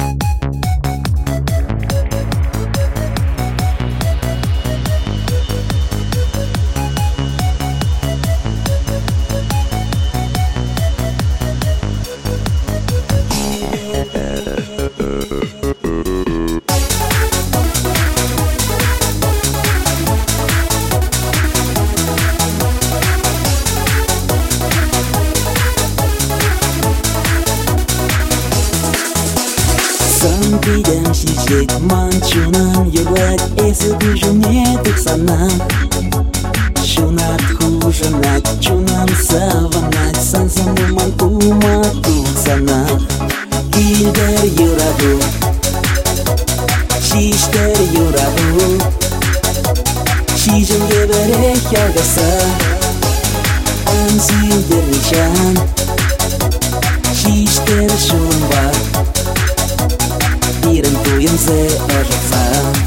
Видим сидеть манчунам, юрать эсэ бижуне тик санам. Шунат хужанат, чунам саванат, сансаму мантума тусанат. Килдер юраду, шиштер юраду, шижен гебере хягаса, ансилдер нишан, шиштер шумба. Рентуем се ожица.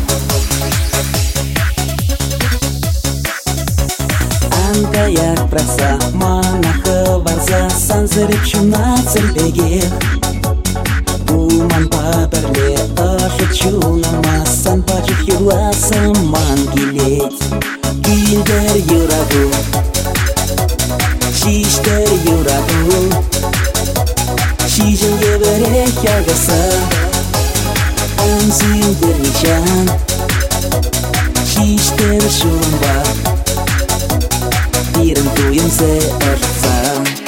Анка як праса, манаха варса, сансереп шуна цербеге. Уман паперле, ожичуна масан, пачев юла саман гилеть. Килдер юраду, шиштер юраду, шижен гебере хягаса. Silder nişan, şişter şumba, birin duyum se arsa.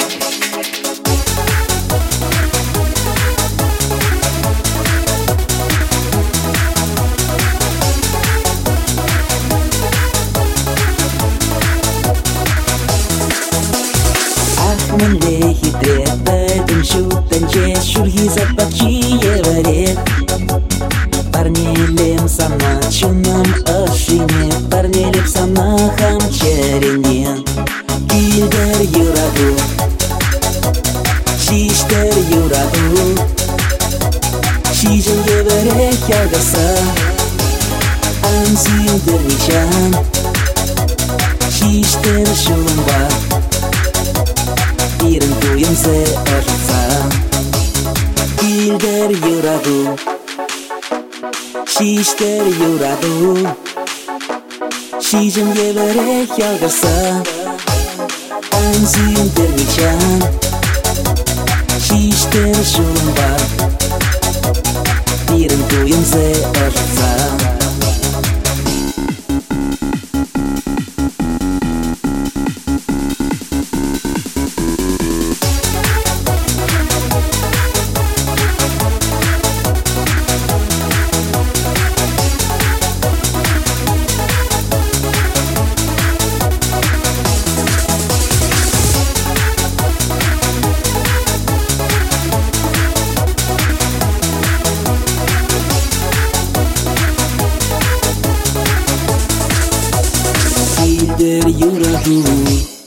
Ахман лехи трепетен шутенче, шурги запачие варет. Парнелем сана чунам ашине, парнелем сана хамчерине. Килдер юраду, шиштер юраду, шижен гебере хягаса, ансилдер нишан, шиштер шумба, бирин туем се ожица. Килдер юраду, шиштер юраду, шижен гебере хягаса, ансилдер нишан, шиштер шумба, бирин туем се ожица. Silder юраду.